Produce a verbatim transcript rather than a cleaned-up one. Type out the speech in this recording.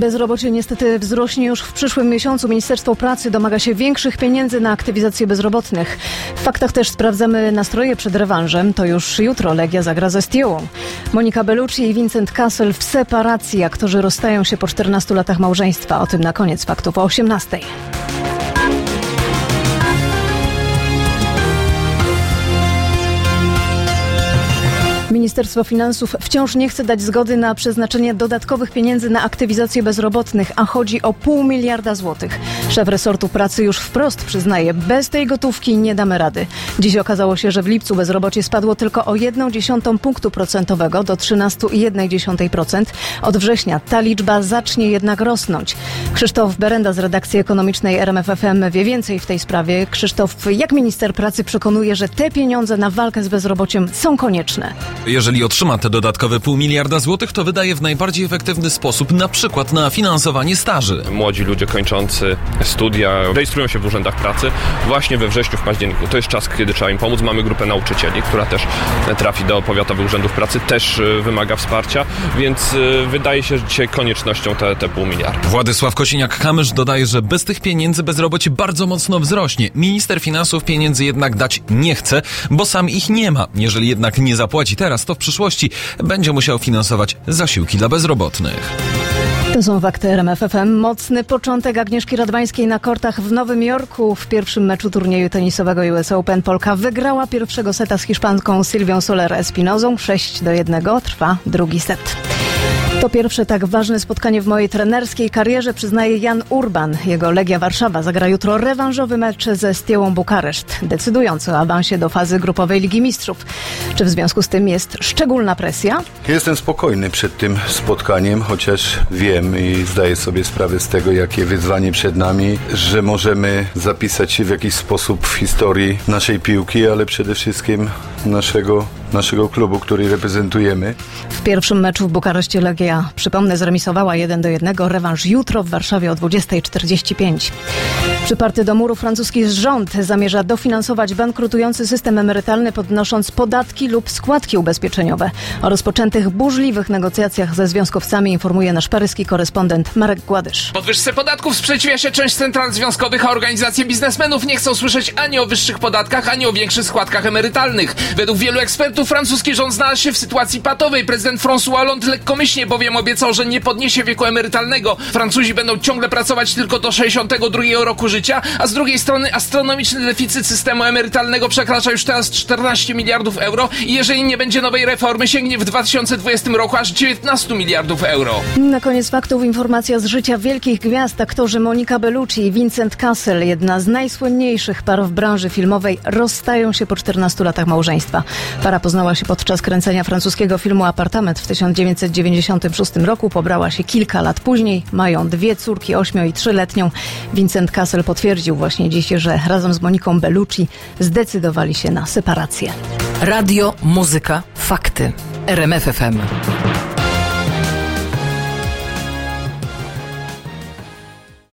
Bezrobocie niestety wzrośnie już w przyszłym miesiącu. Ministerstwo Pracy domaga się większych pieniędzy na aktywizację bezrobotnych. W faktach też sprawdzamy nastroje przed rewanżem. To już jutro Legia zagra ze Steałą. Monika Bellucci i Vincent Cassel w separacji. Aktorzy rozstają się po czternastu latach małżeństwa. O tym na koniec faktów o osiemnastej. Ministerstwo Finansów wciąż nie chce dać zgody na przeznaczenie dodatkowych pieniędzy na aktywizację bezrobotnych, a chodzi o pół miliarda złotych. Szef resortu pracy już wprost przyznaje, bez tej gotówki nie damy rady. Dziś okazało się, że w lipcu bezrobocie spadło tylko o jedną dziesiątą punktu procentowego do trzynaście przecinek jedna procent. Od września ta liczba zacznie jednak rosnąć. Krzysztof Berenda z redakcji ekonomicznej R M F F M wie więcej w tej sprawie. Krzysztof, jak minister pracy przekonuje, że te pieniądze na walkę z bezrobociem są konieczne? Jeżeli otrzyma te dodatkowe pół miliarda złotych, to wydaje w najbardziej efektywny sposób, na przykład na finansowanie staży. Młodzi ludzie kończący studia rejestrują się w urzędach pracy właśnie we wrześniu, w październiku. To jest czas, kiedy trzeba im pomóc. Mamy grupę nauczycieli, która też trafi do powiatowych urzędów pracy, też wymaga wsparcia, więc wydaje się, że dzisiaj koniecznością te, te pół miliarda. Władysław Kosiniak-Kamysz dodaje, że bez tych pieniędzy bezrobocie bardzo mocno wzrośnie. Minister finansów pieniędzy jednak dać nie chce, bo sam ich nie ma. Jeżeli jednak nie zapłaci teraz, to w przyszłości będzie musiał finansować zasiłki dla bezrobotnych. To są fakty R M F F M. Mocny początek Agnieszki Radwańskiej na kortach w Nowym Jorku. W pierwszym meczu turnieju tenisowego U S Open Polka wygrała pierwszego seta z Hiszpanką Silvią Soler Espinozą. sześć do jednego trwa drugi set. To pierwsze tak ważne spotkanie w mojej trenerskiej karierze, przyznaje Jan Urban. Jego Legia Warszawa zagra jutro rewanżowy mecz ze Steałą Bukareszt, decydujący o awansie do fazy grupowej Ligi Mistrzów. Czy w związku z tym jest szczególna presja? Jestem spokojny przed tym spotkaniem, chociaż wiem i zdaję sobie sprawę z tego, jakie wyzwanie przed nami, że możemy zapisać się w jakiś sposób w historii naszej piłki, ale przede wszystkim naszego naszego klubu, który reprezentujemy. W pierwszym meczu w Bukareszcie Legia, przypomnę, zremisowała jeden do jednego. Rewanż jutro w Warszawie o dwudziesta czterdzieści pięć. Przyparty do muru francuski rząd zamierza dofinansować bankrutujący system emerytalny, podnosząc podatki lub składki ubezpieczeniowe. O rozpoczętych burzliwych negocjacjach ze związkowcami informuje nasz paryski korespondent Marek Gładysz. Podwyżce podatków sprzeciwia się część central związkowych, a organizacje biznesmenów nie chcą słyszeć ani o wyższych podatkach, ani o większych składkach emerytalnych. Według wielu ekspertów francuski rząd znalazł się w sytuacji patowej. Prezydent François Hollande lekkomyślnie bowiem obiecał, że nie podniesie wieku emerytalnego. Francuzi będą ciągle pracować tylko do sześćdziesiątego drugiego roku życia, a z drugiej strony astronomiczny deficyt systemu emerytalnego przekracza już teraz czternaście miliardów euro i jeżeli nie będzie nowej reformy, sięgnie w dwa tysiące dwudziestym roku aż dziewiętnaście miliardów euro. Na koniec faktów informacja z życia wielkich gwiazd. Aktorzy Monika Bellucci i Vincent Cassel, jedna z najsłynniejszych par w branży filmowej, rozstają się po czternastu latach małżeństwa. Para poznała się podczas kręcenia francuskiego filmu Apartament w tysiąc dziewięćset dziewięćdziesiątym szóstym roku. Pobrała się kilka lat później. Mają dwie córki, ośmio- i trzyletnią. Vincent Cassel potwierdził właśnie dziś, że razem z Moniką Bellucci zdecydowali się na separację. Radio, muzyka, fakty. R M F F M.